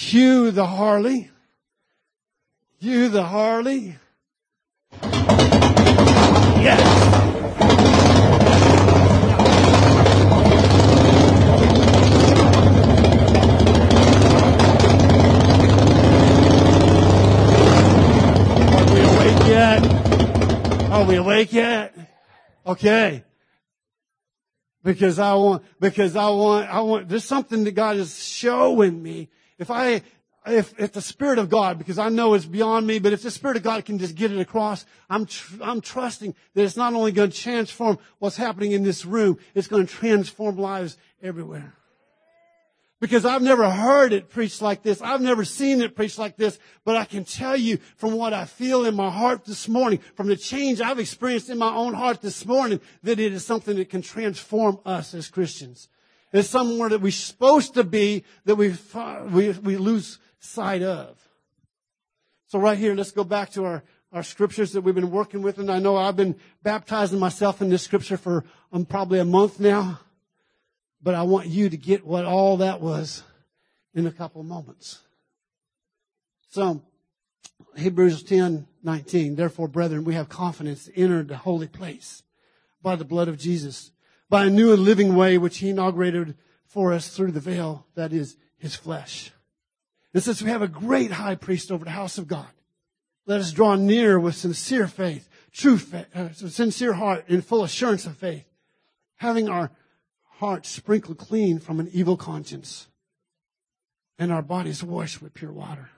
Hugh the Harley. Hugh the Harley. Yes. Are we awake yet? Are we awake yet? Okay. Because I want, there's something that God is showing me. If the Spirit of God, because I know it's beyond me, but if the Spirit of God can just get it across, I'm trusting that it's not only going to transform what's happening in this room, it's going to transform lives everywhere. Because I've never heard it preached like this. I've never seen it preached like this. But I can tell you from what I feel in my heart this morning, from the change I've experienced in my own heart this morning, that it is something that can transform us as Christians. It's somewhere that we're supposed to be that we lose sight of. So right here, let's go back to our scriptures that we've been working with. And I know I've been baptizing myself in this scripture for probably a month now. But I want you to get what all that was in a couple of moments. So, Hebrews 10:19. Therefore, brethren, we have confidence to enter the holy place by the blood of Jesus, by a new and living way which He inaugurated for us through the veil, that is, His flesh. And since we have a great high priest over the house of God, let us draw near with sincere faith, sincere heart, and full assurance of faith, having our hearts sprinkled clean from an evil conscience, and our bodies washed with pure water.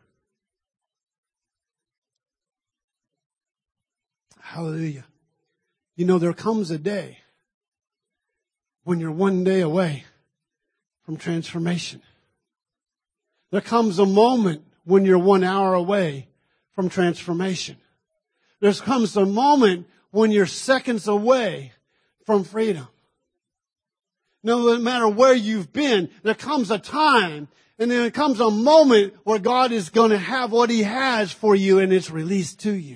Hallelujah. You know, there comes a day when you're one day away from transformation. There comes a moment when you're 1 hour away from transformation. There comes a moment when you're seconds away from freedom. No matter where you've been, there comes a time and then there comes a moment where God is going to have what He has for you and it's released to you.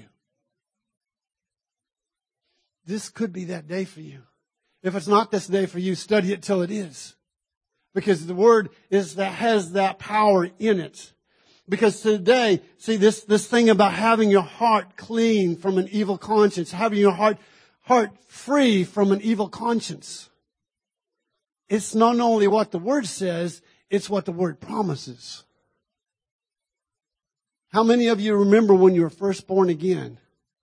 This could be that day for you. If it's not this day for you, study it till it is. Because the Word has that power in it. Because today, see this thing about having your heart clean from an evil conscience, having your heart free from an evil conscience. It's not only what the Word says, it's what the Word promises. How many of you remember when you were first born again?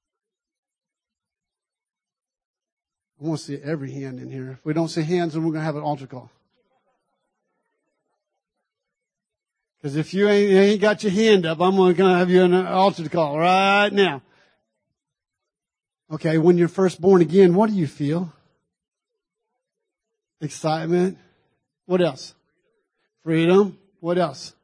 I want to see every hand in here. If we don't see hands, then we're going to have an altar call. Because if you ain't got your hand up, I'm going to have you an altar call right now. Okay, when you're first born again, what do you feel? Excitement. What else? Freedom. What else?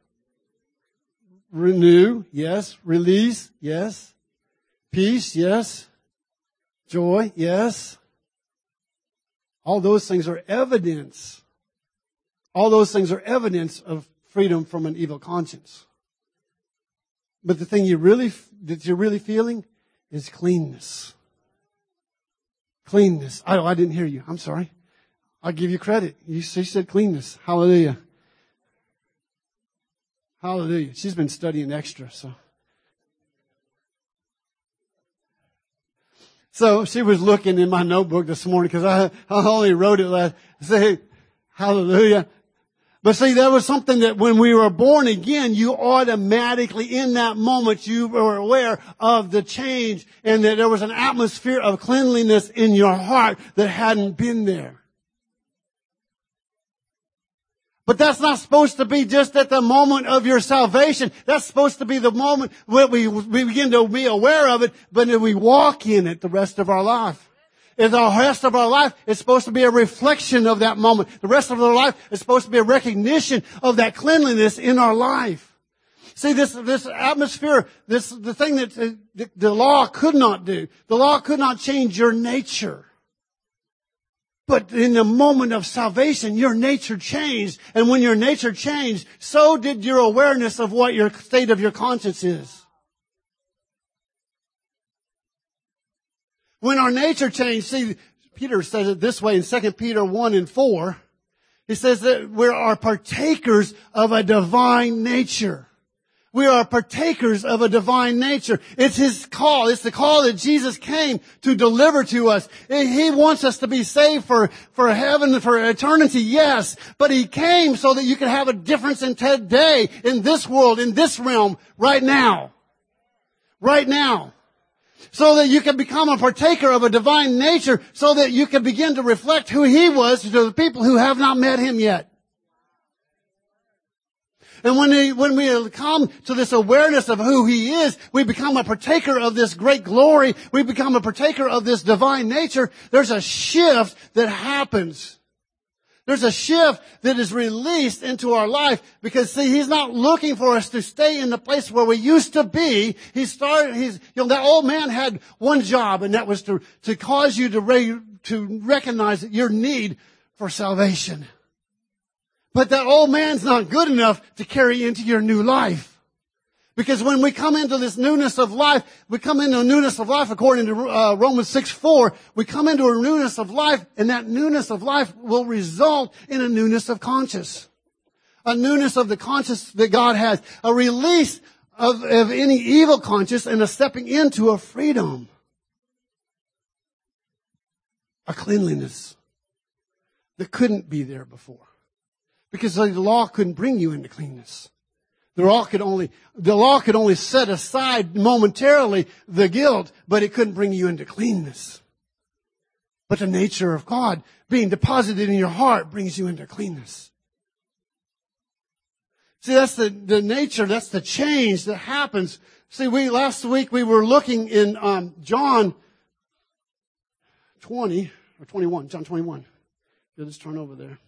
Renew. Yes. Release. Yes. Peace. Yes. Joy. Yes. All those things are evidence. All those things are evidence of freedom from an evil conscience. But the thing that you're really feeling is cleanness. Cleanness. Oh, I didn't hear you. I'm sorry. I'll give you credit. She said cleanness. Hallelujah. Hallelujah. She's been studying extra, So she was looking in my notebook this morning because I only wrote it last. Say, hallelujah. But see, there was something that when we were born again, you automatically, in that moment, you were aware of the change and that there was an atmosphere of cleanliness in your heart that hadn't been there. But that's not supposed to be just at the moment of your salvation. That's supposed to be the moment where we begin to be aware of it, but then we walk in it the rest of our life. And the rest of our life is supposed to be a reflection of that moment. The rest of our life is supposed to be a recognition of that cleanliness in our life. See, this atmosphere, the thing that the law could not do. The law could not change your nature. But in the moment of salvation, your nature changed. And when your nature changed, so did your awareness of what your state of your conscience is. When our nature changed, see, Peter says it this way in 2 Peter 1:4. He says that we are partakers of a divine nature. We are partakers of a divine nature. It's His call. It's the call that Jesus came to deliver to us. He wants us to be saved for heaven, for eternity, yes. But He came so that you can have a difference in today, in this world, in this realm, right now. Right now. So that you can become a partaker of a divine nature, so that you can begin to reflect who He was to the people who have not met Him yet. And when we come to this awareness of who He is, we become a partaker of this great glory. We become a partaker of this divine nature. There's a shift that happens. There's a shift that is released into our life because, see, He's not looking for us to stay in the place where we used to be. That old man had one job, and that was to cause you to recognize your need for salvation. But that old man's not good enough to carry into your new life. Because when we come into this newness of life, we come into a newness of life according to Romans 6:4. We come into a newness of life, and that newness of life will result in a newness of conscience. A newness of the conscience that God has. A release of any evil conscience and a stepping into a freedom. A cleanliness that couldn't be there before. Because the law couldn't bring you into cleanness. The law could only set aside momentarily the guilt, but it couldn't bring you into cleanness. But the nature of God being deposited in your heart brings you into cleanness. See, that's the nature, that's the change that happens. See, last week we were looking in John 20 or 21, John 21. Just turn over there.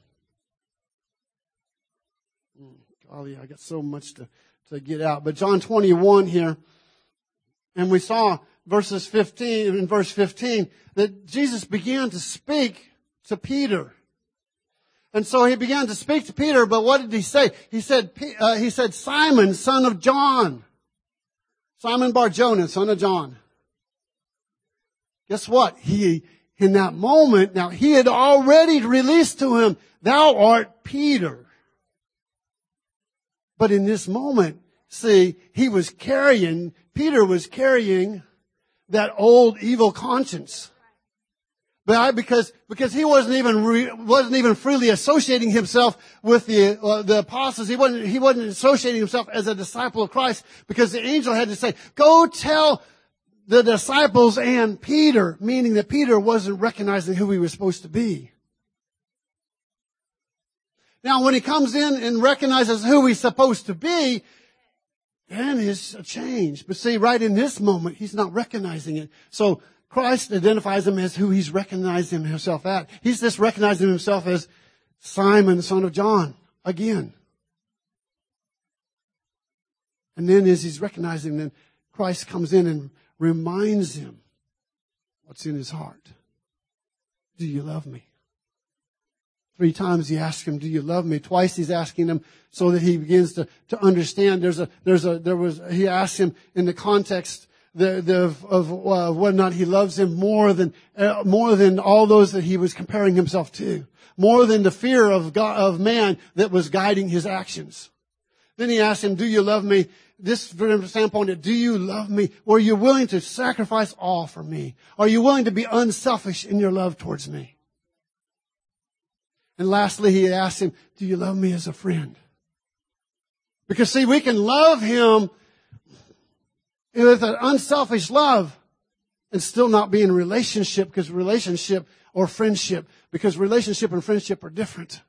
Golly, I got so much to get out. But John 21 here, and we saw verse 15, that Jesus began to speak to Peter. And so He began to speak to Peter, but what did He say? He said, Simon, son of John. Simon Bar-Jonah, son of John. Guess what? In that moment, now He had already released to him, thou art Peter. But in this moment, see, Peter was carrying that old evil conscience. But because he wasn't even freely associating himself with the apostles. He wasn't associating himself as a disciple of Christ, because the angel had to say, go tell the disciples and Peter, meaning that Peter wasn't recognizing who he was supposed to be. Now, when he comes in and recognizes who he's supposed to be, then it's a change. But see, right in this moment, he's not recognizing it. So Christ identifies him as who he's recognizing himself at. He's just recognizing himself as Simon, son of John, again. And then as he's recognizing them, Christ comes in and reminds him what's in his heart. Do you love me? 3 times he asks him, do you love me? Twice he's asking him so that he begins to understand. He asks him in the context of whether or not he loves him more than all those that he was comparing himself to. More than the fear of God, of man that was guiding his actions. Then he asks him, do you love me? This from the standpoint of, do you love me? Were you willing to sacrifice all for me? Are you willing to be unselfish in your love towards me? And lastly, he asked him, do you love me as a friend? Because see, we can love him with an unselfish love and still not be in a relationship, because relationship and friendship are different.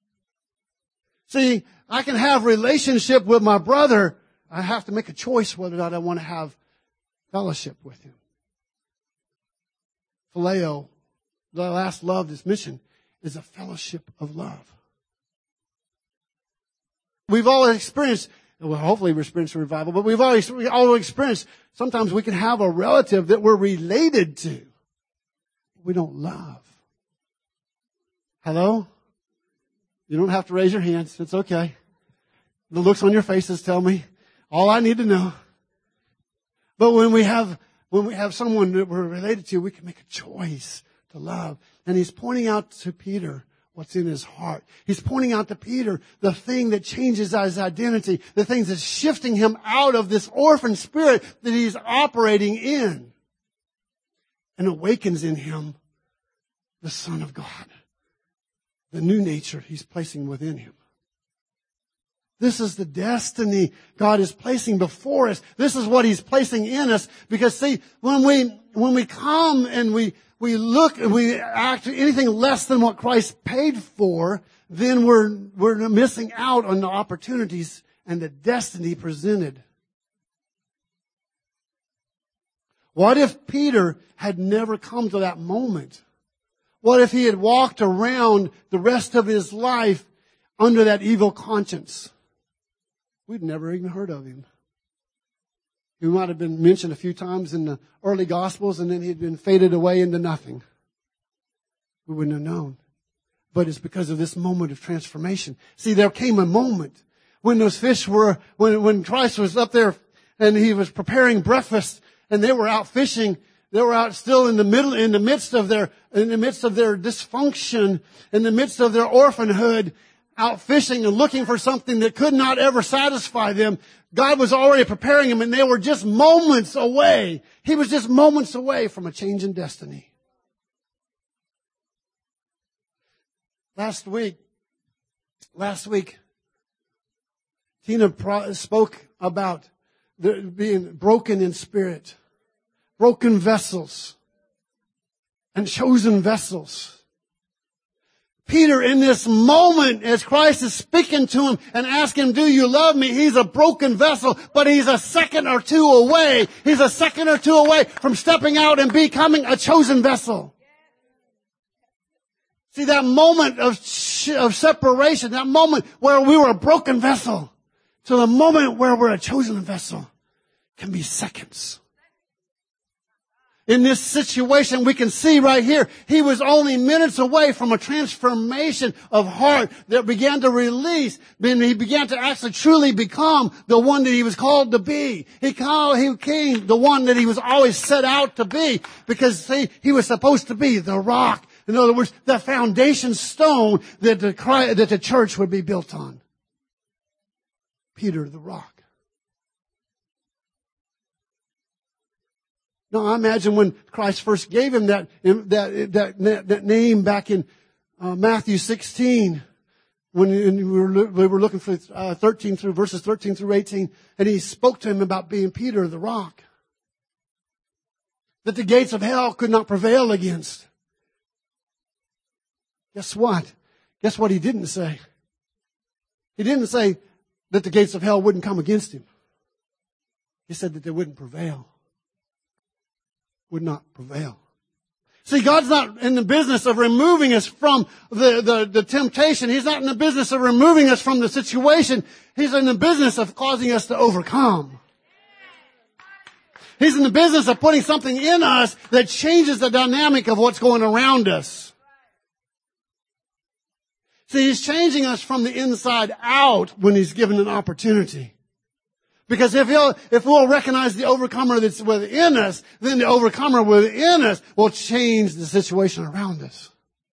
See, I can have relationship with my brother. I have to make a choice whether or not I want to have fellowship with him. Phileo, the last love that's mentioned, is a fellowship of love. We've all experienced, well, hopefully we've experienced a revival, but we all experienced, sometimes we can have a relative that we're related to. We don't love. Hello? You don't have to raise your hands. It's okay. The looks on your faces tell me all I need to know. But when we have someone that we're related to, we can make a choice to love. And he's pointing out to Peter what's in his heart. He's pointing out to Peter the thing that changes his identity, the things that's shifting him out of this orphan spirit that he's operating in, and awakens in him the Son of God, the new nature he's placing within him. This is the destiny God is placing before us. This is what he's placing in us. Because see, when we come and we look and we act anything less than what Christ paid for, then we're missing out on the opportunities and the destiny presented. What if Peter had never come to that moment? What if he had walked around the rest of his life under that evil conscience? We'd never even heard of him. He might have been mentioned a few times in the early Gospels, and then he'd been faded away into nothing. We wouldn't have known. But it's because of this moment of transformation. See, there came a moment when those fish were, when Christ was up there and he was preparing breakfast and they were out fishing. They were out still in the midst of their dysfunction, in the midst of their orphanhood, out fishing and looking for something that could not ever satisfy them. God was already preparing them, and they were just moments away. He was just moments away from a change in destiny. Last week, Tina spoke about being broken in spirit, broken vessels, and chosen vessels. Peter, in this moment, as Christ is speaking to him and asking him, do you love me? He's a broken vessel, but he's a second or two away. He's a second or two away from stepping out and becoming a chosen vessel. See, that moment of separation, that moment where we were a broken vessel, to the moment where we're a chosen vessel, can be seconds. In this situation, we can see right here, he was only minutes away from a transformation of heart that began to release. Then he began to actually truly become the one that he was called to be. He became the one that he was always set out to be, because see, he was supposed to be the rock. In other words, the foundation stone that the church would be built on. Peter, the rock. Now, I imagine when Christ first gave him that name back in Matthew 16, when we were looking for verses 13 through 18, and he spoke to him about being Peter the rock, that the gates of hell could not prevail against. Guess what? Guess what he didn't say? He didn't say that the gates of hell wouldn't come against him. He said that they wouldn't prevail. Would not prevail. See, God's not in the business of removing us from the temptation. He's not in the business of removing us from the situation. He's in the business of causing us to overcome. He's in the business of putting something in us that changes the dynamic of what's going around us. See, he's changing us from the inside out when he's given an opportunity. Because if we'll recognize the overcomer that's within us, then the overcomer within us will change the situation around us.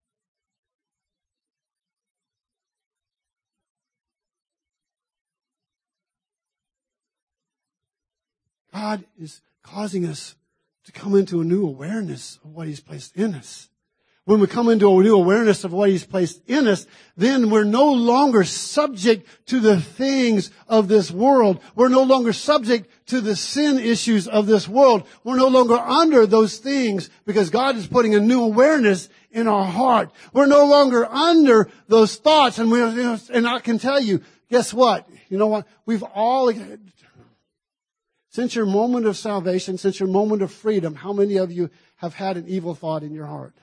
God is causing us to come into a new awareness of what he's placed in us. When we come into a new awareness of what he's placed in us, then we're no longer subject to the things of this world. We're no longer subject to the sin issues of this world. We're no longer under those things because God is putting a new awareness in our heart. We're no longer under those thoughts. And I can tell you, guess what? You know what? We've all, since your moment of salvation, since your moment of freedom, how many of you have had an evil thought in your heart?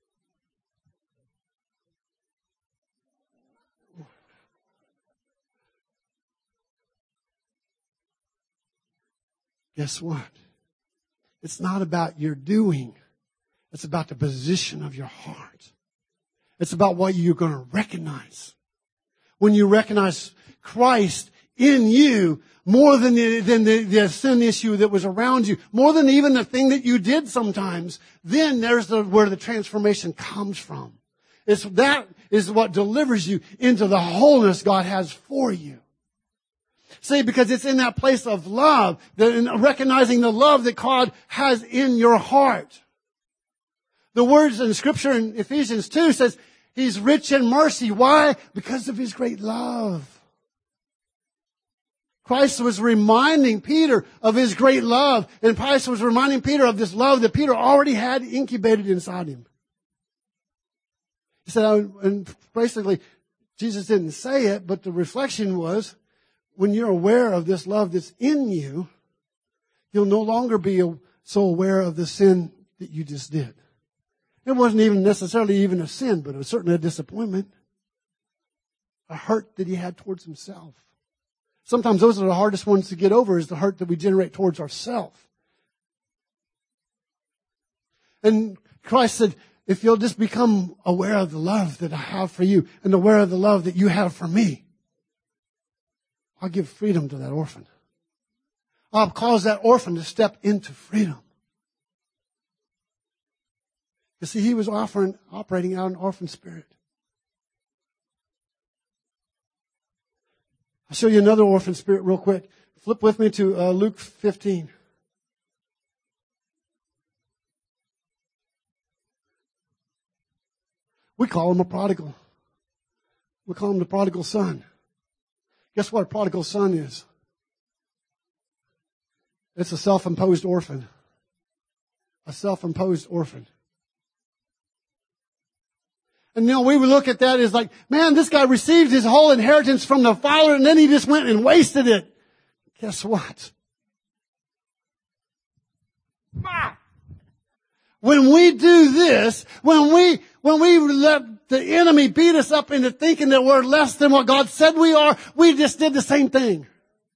Guess what? It's not about your doing. It's about the position of your heart. It's about what you're going to recognize. When you recognize Christ in you more than the sin issue that was around you, more than even the thing that you did sometimes, then there's where the transformation comes from. That is what delivers you into the wholeness God has for you. See, because it's in that place of love, recognizing the love that God has in your heart. The words in Scripture in Ephesians 2 says, He's rich in mercy. Why? Because of His great love. Christ was reminding Peter of His great love, and Christ was reminding Peter of this love that Peter already had incubated inside him. He said, and basically, Jesus didn't say it, but the reflection was, when you're aware of this love that's in you, you'll no longer be so aware of the sin that you just did. It wasn't even necessarily even a sin, but it was certainly a disappointment, a hurt that he had towards himself. Sometimes those are the hardest ones to get over, is the hurt that we generate towards ourselves. And Christ said, if you'll just become aware of the love that I have for you and aware of the love that you have for me, I'll give freedom to that orphan. I'll cause that orphan to step into freedom. You see, he was operating out an orphan spirit. I'll show you another orphan spirit real quick. Flip with me to Luke 15. We call him a prodigal. We call him the prodigal son. Guess what a prodigal son is? It's a self-imposed orphan. A self-imposed orphan. And we would look at that as like, man, this guy received his whole inheritance from the father and then he just went and wasted it. Guess what? When we do this, when we let the enemy beat us up into thinking that we're less than what God said we are, we just did the same thing.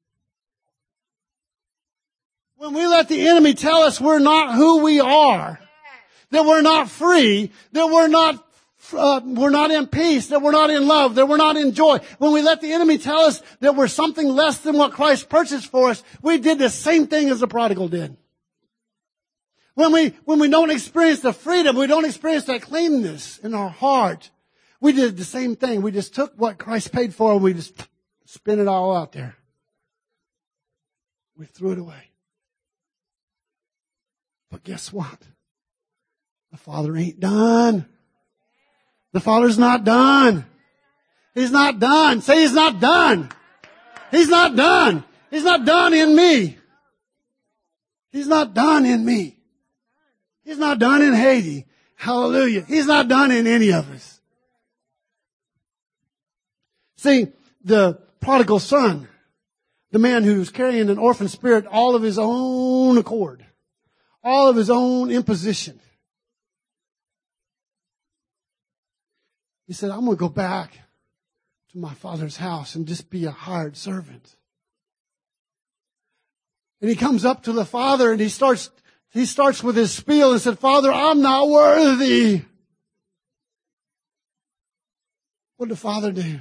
When we let the enemy tell us we're not who we are, that we're not free, that we're not in peace, that we're not in love, that we're not in joy. When we let the enemy tell us that we're something less than what Christ purchased for us, we did the same thing as the prodigal did. When we don't experience the freedom, we don't experience that cleanness in our heart, we did the same thing. We just took what Christ paid for and we just spin it all out there. We threw it away. But guess what? The Father ain't done. The Father's not done. He's not done. Say He's not done. He's not done. He's not done in me. He's not done in me. He's not done in Haiti. Hallelujah. He's not done in any of us. See, the prodigal son, the man who's carrying an orphan spirit all of his own accord, all of his own imposition. He said, I'm going to go back to my father's house and just be a hired servant. And he comes up to the father and he starts with his spiel and said, Father, I'm not worthy. What did the father do?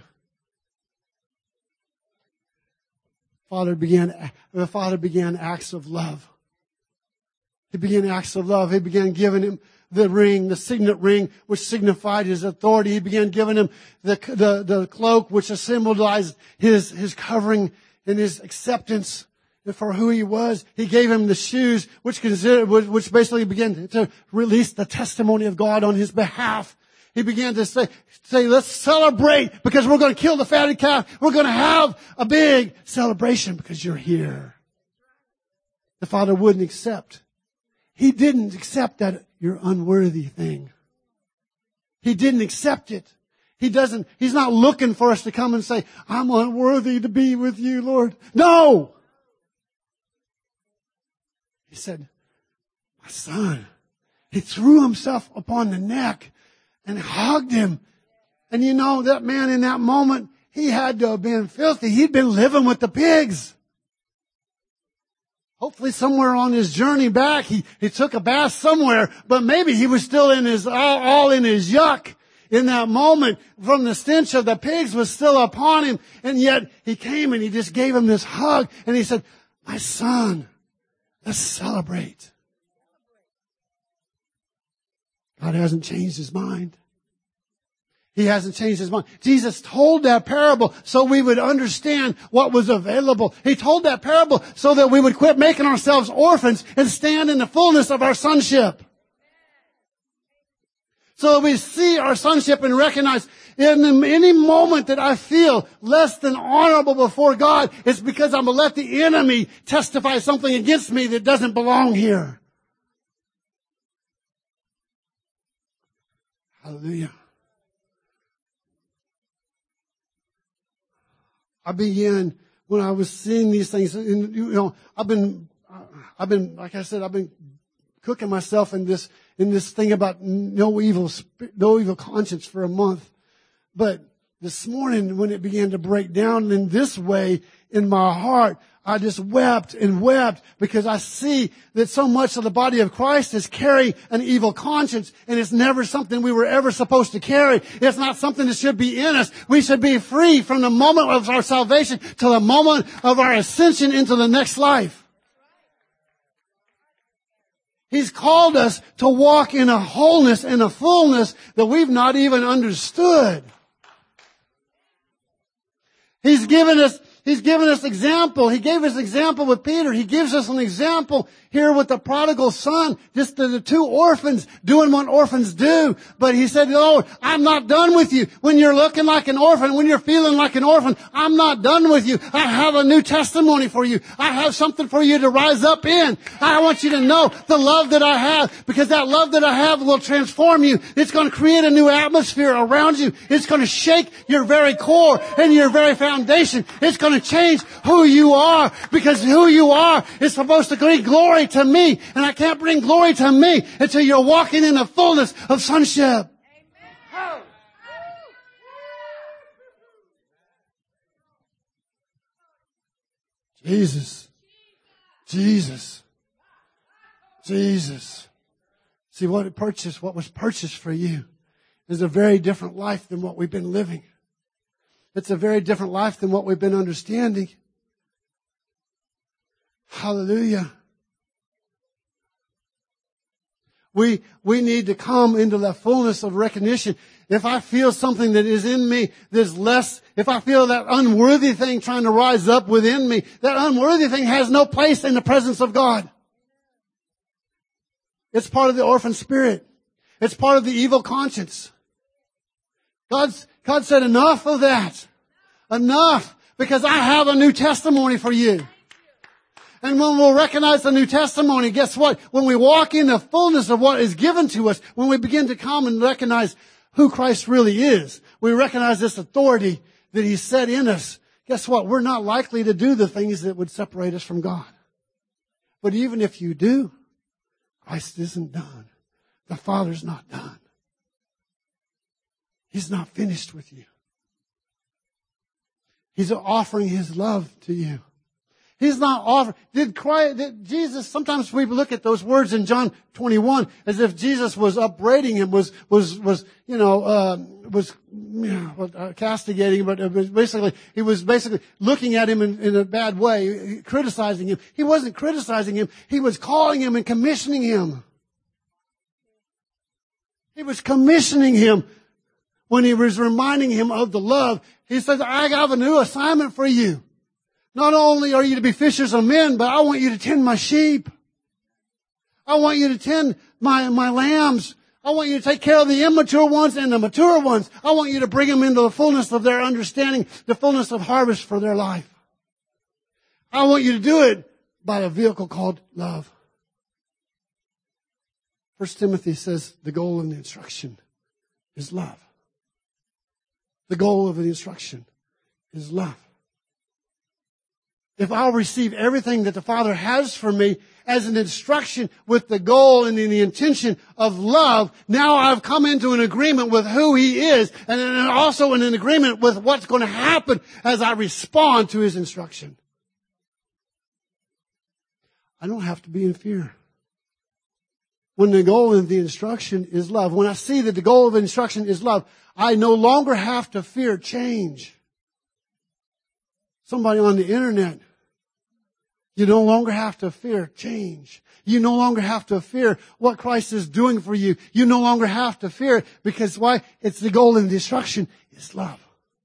The father began acts of love. He began acts of love. He began giving him the ring, the signet ring, which signified his authority. He began giving him the cloak, which symbolized his covering and his acceptance for who he was. He gave him the shoes, which basically began to release the testimony of God on his behalf. He began to say, let's celebrate because we're going to kill the fatted calf. We're going to have a big celebration because you're here. The father wouldn't accept. He didn't accept that you're unworthy thing. He didn't accept it. He's not looking for us to come and say, I'm unworthy to be with you, Lord. No! He said, my son. He threw himself upon the neck and hugged him. And that man in that moment, he had to have been filthy. He'd been living with the pigs. Hopefully somewhere on his journey back, he took a bath somewhere, but maybe he was still all in his yuck in that moment. From the stench of the pigs was still upon him. And yet he came and he just gave him this hug and he said, my son, let's celebrate. God hasn't changed his mind. He hasn't changed his mind. Jesus told that parable so we would understand what was available. He told that parable so that we would quit making ourselves orphans and stand in the fullness of our sonship. So that we see our sonship and recognize in any moment that I feel less than honorable before God, it's because I'm going to let the enemy testify something against me that doesn't belong here. Hallelujah. I began when I was seeing these things, and, I've been, like I said, I've been cooking myself in this thing about no evil conscience for a month. But this morning, when it began to break down in this way in my heart, I just wept and wept because I see that so much of the body of Christ is carrying an evil conscience, and it's never something we were ever supposed to carry. It's not something that should be in us. We should be free from the moment of our salvation to the moment of our ascension into the next life. He's called us to walk in a wholeness and a fullness that we've not even understood. He's given us example. He gave us example with Peter. He gives us an example here with the prodigal son, just the two orphans doing what orphans do. But he said, "Oh, I'm not done with you. When you're looking like an orphan, when you're feeling like an orphan, I'm not done with you. I have a new testimony for you. I have something for you to rise up in. I want you to know the love that I have, because that love that I have will transform you. It's going to create a new atmosphere around you. It's going to shake your very core and your very foundation. It's going to change who you are, because who you are is supposed to bring glory to me, and I can't bring glory to me until you're walking in the fullness of sonship." Amen. Jesus. See, what was purchased for you is a very different life than what we've been living. It's a very different life than what we've been understanding. Hallelujah. We need to come into that fullness of recognition. If I feel something that is in me that's less, if I feel that unworthy thing trying to rise up within me, that unworthy thing has no place in the presence of God. It's part of the orphan spirit. It's part of the evil conscience. God said, enough of that. Enough, because I have a new testimony for you. And when we'll recognize the new testimony, guess what? When we walk in the fullness of what is given to us, when we begin to come and recognize who Christ really is, we recognize this authority that He's set in us. Guess what? We're not likely to do the things that would separate us from God. But even if you do, Christ isn't done. The Father's not done. He's not finished with you. He's offering His love to you. He's not offering. Did Jesus, sometimes we look at those words in John 21 as if Jesus was upbraiding him, was castigating him, but it was he was basically looking at him in a bad way, criticizing him. He wasn't criticizing him. He was calling him and commissioning him. He was commissioning him when he was reminding him of the love. He says, I have a new assignment for you. Not only are you to be fishers of men, but I want you to tend my sheep. I want you to tend my lambs. I want you to take care of the immature ones and the mature ones. I want you to bring them into the fullness of their understanding, the fullness of harvest for their life. I want you to do it by a vehicle called love. 1 Timothy says the goal of the instruction is love. The goal of the instruction is love. If I'll receive everything that the Father has for me as an instruction with the goal and in the intention of love, now I've come into an agreement with who He is, and then also in an agreement with what's going to happen as I respond to His instruction. I don't have to be in fear. When the goal of the instruction is love, when I see that the goal of the instruction is love, I no longer have to fear change. Somebody on the internet You no longer have to fear change. You no longer have to fear what Christ is doing for you. You no longer have to fear it because why? It's the goal in destruction is love.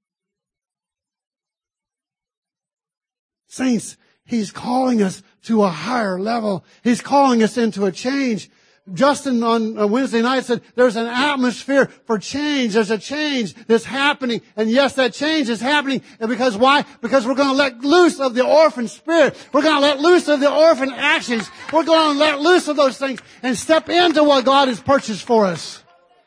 Saints, He's calling us to a higher level. He's calling us into a change. Justin on Wednesday night said there's an atmosphere for change. There's a change that's happening. And yes, that change is happening. And because why? Because we're going to let loose of the orphan spirit. We're going to let loose of the orphan actions. We're going to let loose of those things and step into what God has purchased for us.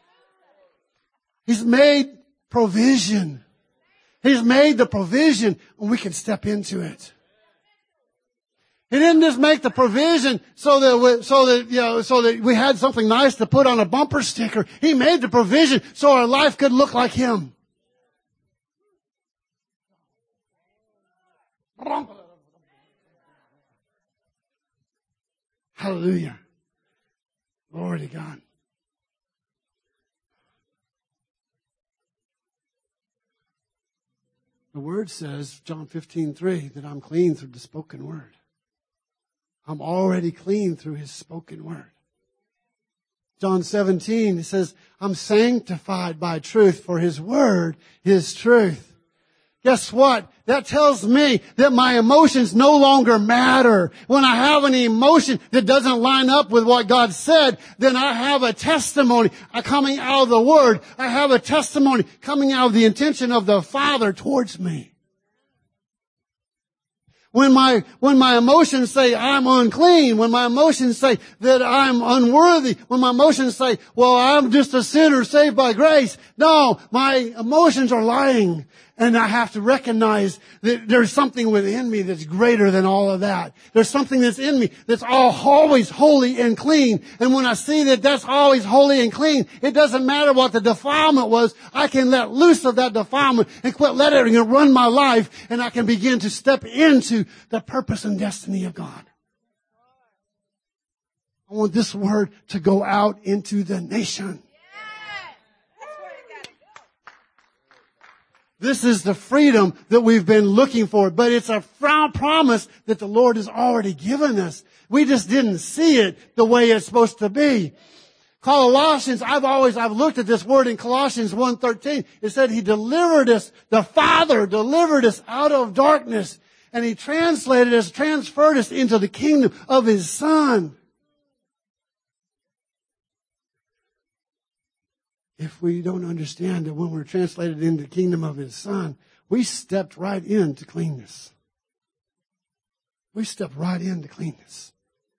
He's made provision. He's made the provision and we can step into it. He didn't just make the provision so that we had something nice to put on a bumper sticker. He made the provision so our life could look like Him. Hallelujah. Glory to God. The Word says, John 15:3, that I'm clean through the spoken Word. I'm already clean through His spoken Word. John 17, it says, I'm sanctified by truth, for His Word is truth. Guess what? That tells me that my emotions no longer matter. When I have an emotion that doesn't line up with what God said, then I have a testimony coming out of the Word. I have a testimony coming out of the intention of the Father towards me. When my emotions say I'm unclean, when my emotions say that I'm unworthy, when my emotions say, well, I'm just a sinner saved by grace. No, my emotions are lying. And I have to recognize that there's something within me that's greater than all of that. There's something that's in me that's always holy and clean. And when I see that that's always holy and clean, it doesn't matter what the defilement was. I can let loose of that defilement and quit letting it run my life. And I can begin to step into the purpose and destiny of God. I want this word to go out into the nation. This is the freedom that we've been looking for, but it's a promise that the Lord has already given us. We just didn't see it the way it's supposed to be. Colossians, I've looked at this word in Colossians 1:13. It said He delivered us, the Father delivered us out of darkness, and He transferred us into the kingdom of His Son. If we don't understand that when we're translated into the kingdom of His Son, we stepped right into cleanness. We stepped right into cleanness.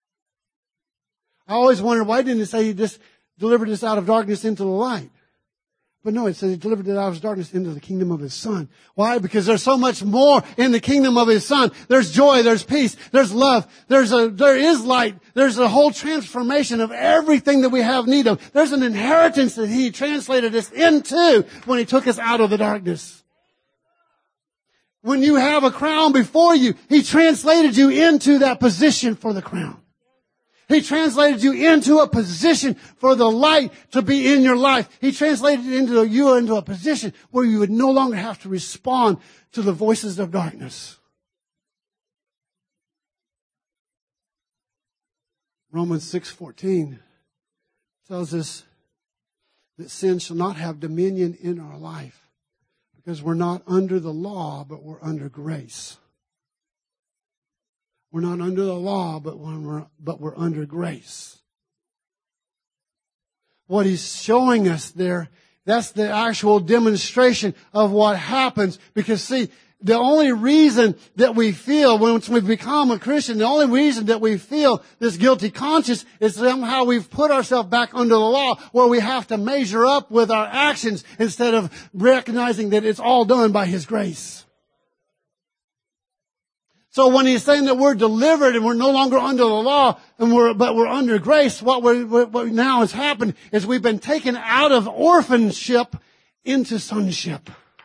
I always wondered, why didn't it say He just delivered us out of darkness into the light? But no, it says He delivered us out of darkness into the kingdom of His Son. Why? Because there's so much more in the kingdom of His Son. There's joy, there's peace, there's love, there is light, there's a whole transformation of everything that we have need of. There's an inheritance that He translated us into when He took us out of the darkness. When you have a crown before you, He translated you into that position for the crown. He translated you into a position for the light to be in your life. He translated you into a position where you would no longer have to respond to the voices of darkness. Romans 6:14 tells us that sin shall not have dominion in our life because we're not under the law, but we're under grace. We're not under the law, but we're under grace. What He's showing us there, that's the actual demonstration of what happens. Because see, the only reason that we feel, once we become a Christian, the only reason that we feel this guilty conscience is somehow we've put ourselves back under the law where we have to measure up with our actions instead of recognizing that it's all done by His grace. So when He's saying that we're delivered and we're no longer under the law, but we're under grace, what now has happened is we've been taken out of orphanship into sonship.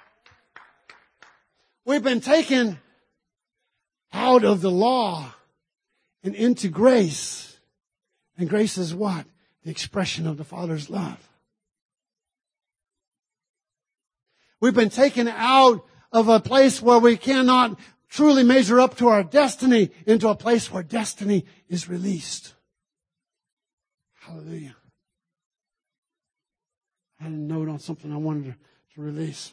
We've been taken out of the law and into grace. And grace is what? The expression of the Father's love. We've been taken out of a place where we cannot truly measure up to our destiny into a place where destiny is released. Hallelujah. I had a note on something I wanted to release.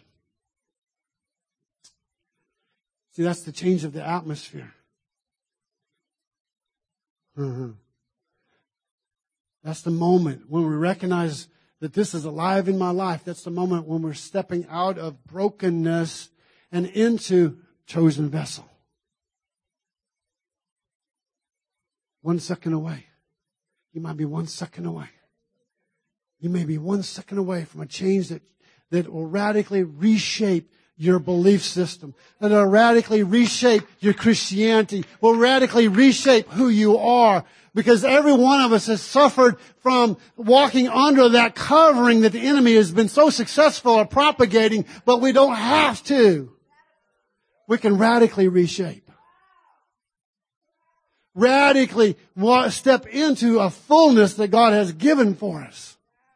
See, that's the change of the atmosphere. That's the moment when we recognize that this is alive in my life. That's the moment when we're stepping out of brokenness and into chosen vessel. 1 second away. You might be 1 second away. You may be 1 second away from a change that will radically reshape your belief system, that will radically reshape your Christianity, will radically reshape who you are. Because every one of us has suffered from walking under that covering that the enemy has been so successful at propagating, but we don't have to. We can radically reshape. Radically step into a fullness that God has given for us.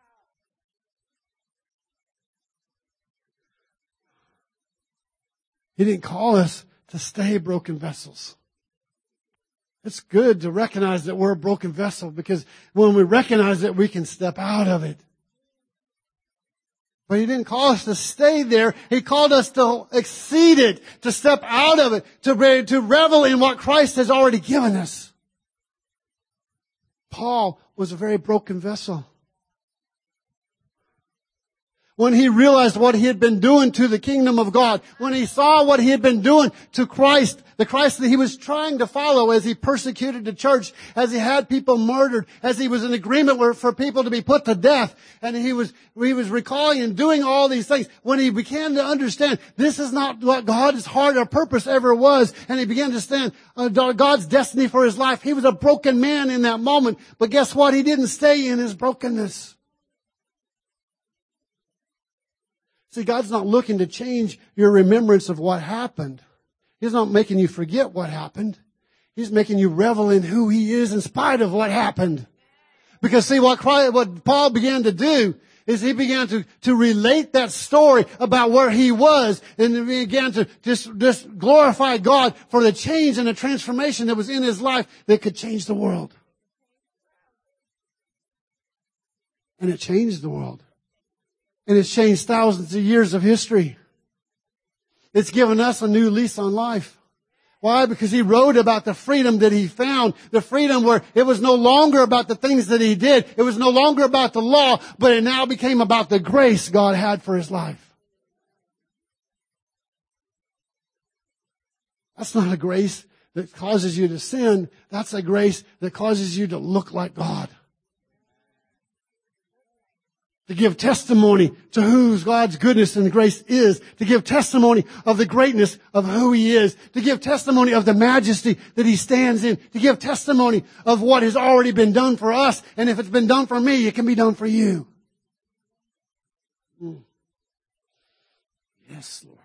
He didn't call us to stay broken vessels. It's good to recognize that we're a broken vessel, because when we recognize it, we can step out of it. But He didn't call us to stay there. He called us to exceed it, to step out of it, to revel in what Christ has already given us. Paul was a very broken vessel. When he realized what he had been doing to the kingdom of God, when he saw what he had been doing to Christ, the Christ that he was trying to follow as he persecuted the church, as he had people murdered, as he was in agreement for people to be put to death, and he was recalling and doing all these things, when he began to understand this is not what God's heart or purpose ever was, and he began to understand God's destiny for his life, he was a broken man in that moment. But guess what? He didn't stay in his brokenness. See, God's not looking to change your remembrance of what happened. He's not making you forget what happened. He's making you revel in who He is in spite of what happened. Because see, what Paul began to do is he began to relate that story about where he was, and he began to just glorify God for the change and the transformation that was in his life that could change the world. And it changed the world. And it's changed thousands of years of history. It's given us a new lease on life. Why? Because he wrote about the freedom that he found. The freedom where it was no longer about the things that he did. It was no longer about the law, but it now became about the grace God had for his life. That's not a grace that causes you to sin. That's a grace that causes you to look like God. To give testimony to who God's goodness and grace is. To give testimony of the greatness of who He is. To give testimony of the majesty that He stands in. To give testimony of what has already been done for us. And if it's been done for me, it can be done for you. Yes, Lord.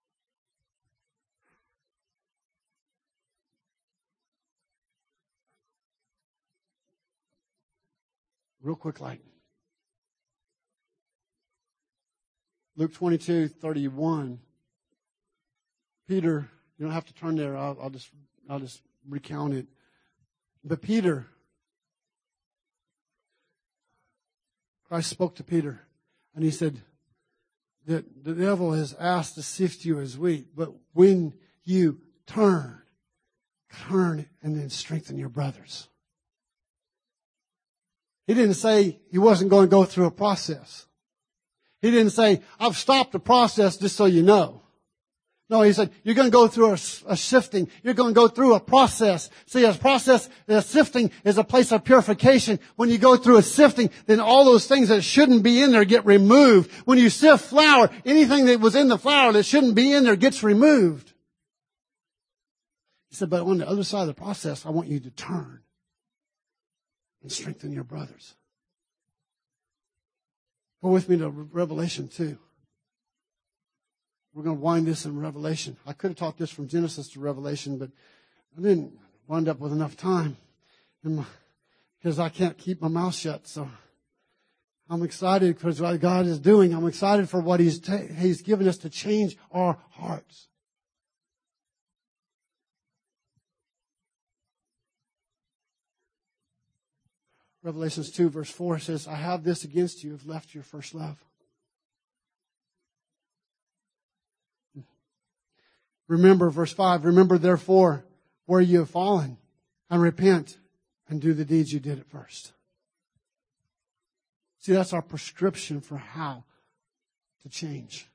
Real quick light. Luke 22:31. Peter, you don't have to turn there. I'll just recount it. But Peter, Christ spoke to Peter, and He said that the devil has asked to sift you as wheat, but when you turn and then strengthen your brothers. He didn't say He wasn't going to go through a process. He didn't say, I've stopped the process just so you know. No, He said, you're going to go through a sifting. You're going to go through a process. See, a sifting is a place of purification. When you go through a sifting, then all those things that shouldn't be in there get removed. When you sift flour, anything that was in the flour that shouldn't be in there gets removed. He said, but on the other side of the process, I want you to turn and strengthen your brothers. Go with me to Revelation 2. We're going to wind this in Revelation. I could have taught this from Genesis to Revelation, but I didn't wind up with enough time because I can't keep my mouth shut. So I'm excited because what God is doing. I'm excited for what He's given us to change our hearts. Revelations 2 verse 4 says, I have this against you, have left your first love. Remember, verse 5, remember therefore where you have fallen, and repent and do the deeds you did at first. See, that's our prescription for how to change.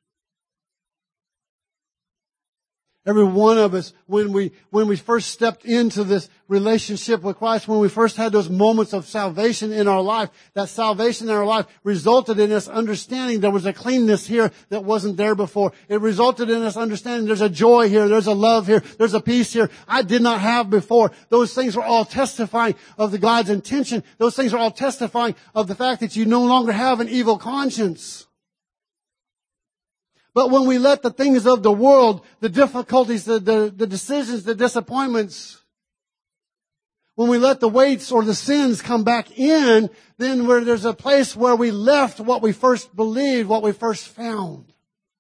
Every one of us, when we first stepped into this relationship with Christ, when we first had those moments of salvation in our life, that salvation in our life resulted in us understanding there was a cleanness here that wasn't there before. It resulted in us understanding there's a joy here, there's a love here, there's a peace here I did not have before. Those things are all testifying of the God's intention. Those things are all testifying of the fact that you no longer have an evil conscience. But when we let the things of the world, the difficulties, the decisions, the disappointments, when we let the weights or the sins come back in, then there's a place where we left what we first believed, what we first found.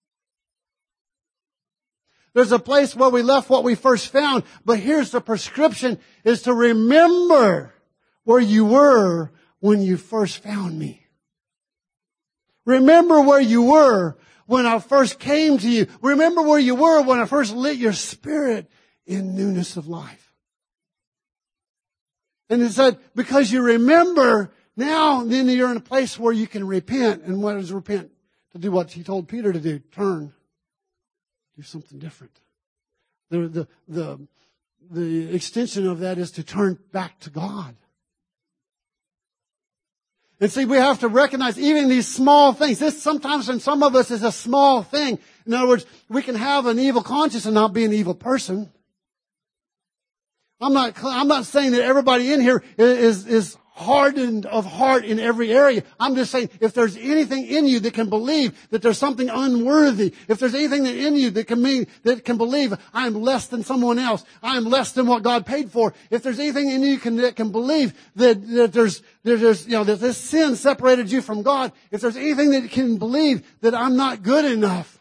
There's a place where we left what we first found, but here's the prescription, is to remember where you were when you first found me. Remember where you were when I first came to you. Remember where you were when I first lit your spirit in newness of life. And it said, because you remember, now then you're in a place where you can repent. And what is repent? To do what he told Peter to do. Turn. Do something different. The extension of that is to turn back to God. And see, we have to recognize even these small things. This sometimes in some of us is a small thing. In other words, we can have an evil conscience and not be an evil person. I'm not saying that everybody in here is hardened of heart in every area. I'm just saying if there's anything in you that can believe that there's something unworthy, if there's anything in you that can believe I'm less than someone else, I'm less than what God paid for, if there's anything in you that can believe that there's that this sin separated you from God, if there's anything that can believe that I'm not good enough,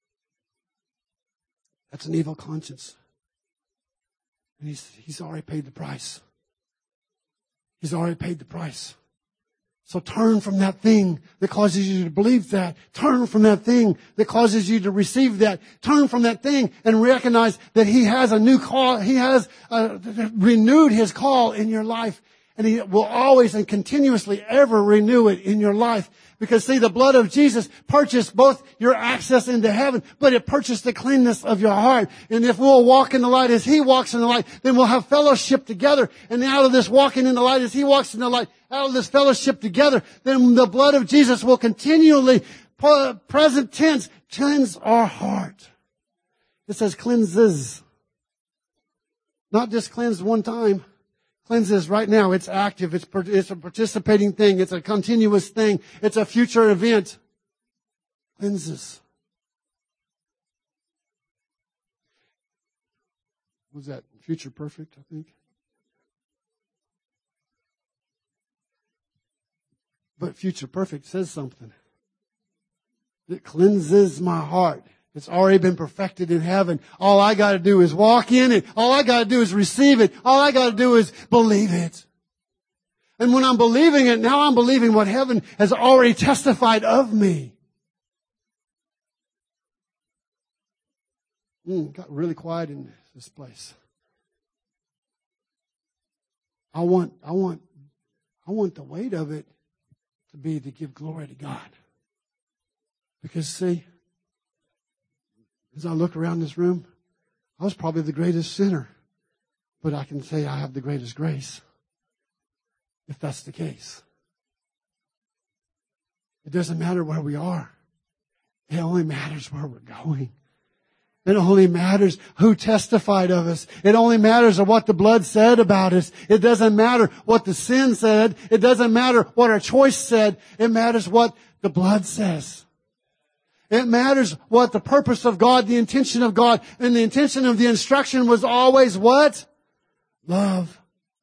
that's an evil conscience. And he's already paid the price. He's already paid the price. So turn from that thing that causes you to believe that. Turn from that thing that causes you to receive that. Turn from that thing and recognize that He has a new call. He has renewed His call in your life. And He will always and continuously ever renew it in your life. Because see, the blood of Jesus purchased both your access into heaven, but it purchased the cleanness of your heart. And if we'll walk in the light as He walks in the light, then we'll have fellowship together. And out of this walking in the light as He walks in the light, out of this fellowship together, then the blood of Jesus will continually, present tense, cleanse our heart. It says cleanses. Not just cleansed one time. Cleanses right now. It's active. It's a participating thing. It's a continuous thing. It's a future event. Cleanses. Was that future perfect, I think? But future perfect says something. It cleanses my heart. It's already been perfected in heaven. All I got to do is walk in it. All I got to do is receive it. All I got to do is believe it. And when I'm believing it, now I'm believing what heaven has already testified of me. Got really quiet in this place. I want the weight of it to be to give glory to God. Because see, as I look around this room, I was probably the greatest sinner. But I can say I have the greatest grace. If that's the case. It doesn't matter where we are. It only matters where we're going. It only matters who testified of us. It only matters what the blood said about us. It doesn't matter what the sin said. It doesn't matter what our choice said. It matters what the blood says. It matters what the purpose of God, the intention of God, and the intention of the instruction was always what? Love.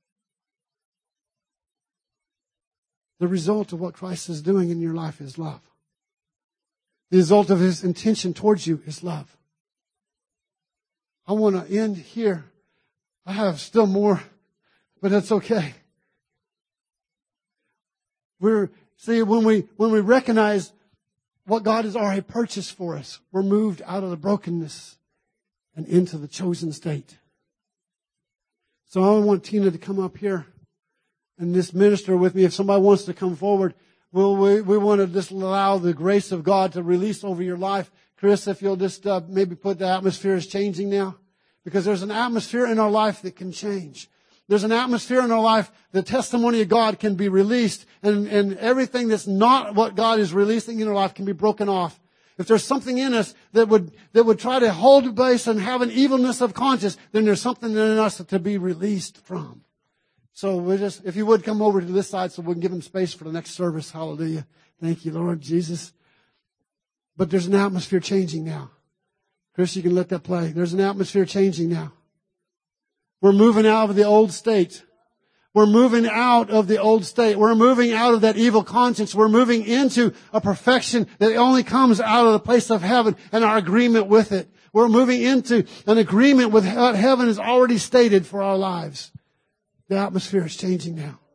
The result of what Christ is doing in your life is love. The result of His intention towards you is love. I want to end here. I have still more, but that's okay. When we recognize what God has already purchased for us, we're moved out of the brokenness and into the chosen state. So I want Tina to come up here and just minister with me. If somebody wants to come forward, we want to just allow the grace of God to release over your life. Chris, if you'll just maybe put the atmosphere is changing now. Because there's an atmosphere in our life that can change. There's an atmosphere in our life, the testimony of God can be released, and everything that's not what God is releasing in our life can be broken off. If there's something in us that would try to hold base and have an evilness of conscience, then there's something in us to be released from. So if you would come over to this side so we can give him space for the next service. Hallelujah. Thank you, Lord Jesus. But there's an atmosphere changing now. Chris, you can let that play. There's an atmosphere changing now. We're moving out of the old state. We're moving out of the old state. We're moving out of that evil conscience. We're moving into a perfection that only comes out of the place of heaven and our agreement with it. We're moving into an agreement with what heaven has already stated for our lives. The atmosphere is changing now.